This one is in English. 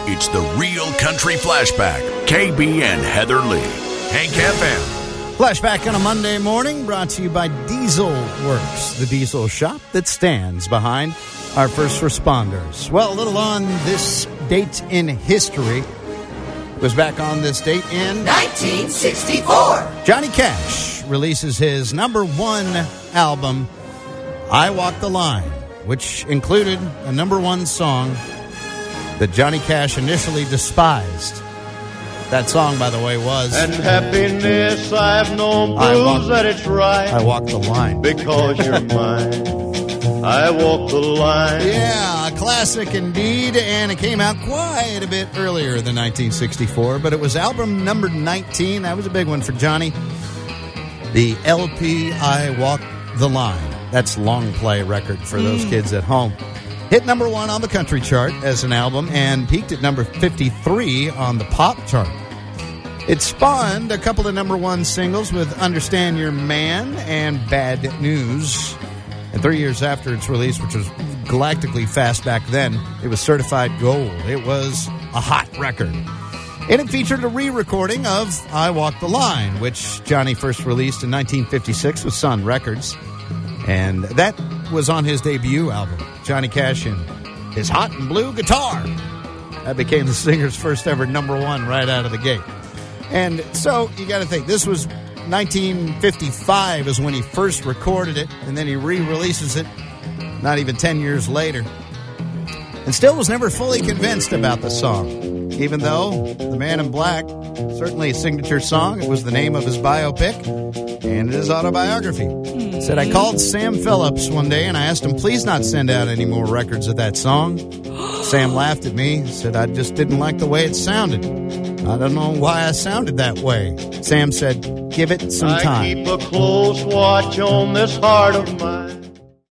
It's the Real Country Flashback. KB and Heather Lee. Hank FM. Flashback on a Monday morning, brought to you by Diesel Works, the diesel shop that stands behind our first responders. Well, a little on this date in history. It was back on this date in 1964. Johnny Cash releases his number one album, I Walk the Line, which included a number one song that Johnny Cash initially despised. That song, by the way, was... And happiness I've known proves that it's right. I Walk the Line. Because you're mine. I walk the line. Yeah, a classic indeed, and it came out quite a bit earlier than 1964, but it was album number 19. That was a big one for Johnny. The LP I Walk the Line. That's long play record for those kids at home. Hit number one on the country chart as an album and peaked at number 53 on the pop chart. It spawned a couple of number one singles with Understand Your Man and Bad News. And 3 years after its release, which was galactically fast back then, it was certified gold. It was a hot record. And it featured a re-recording of I Walk the Line, which Johnny first released in 1956 with Sun Records. And that was on his debut album, Johnny Cash and his Hot and Blue Guitar. That became the singer's first ever number one right out of the gate. And so you got to think, this was 1955 is when he first recorded it, and then he re-releases it not even 10 years later. And still was never fully convinced about the song, even though The Man in Black, certainly a signature song. It was the name of his biopic and his autobiography. Said, I called Sam Phillips one day and I asked him, please not send out any more records of that song. Sam laughed at me, said, I just didn't like the way it sounded. I don't know why I sounded that way. Sam said, give it some time. I keep a close watch on this heart of mine.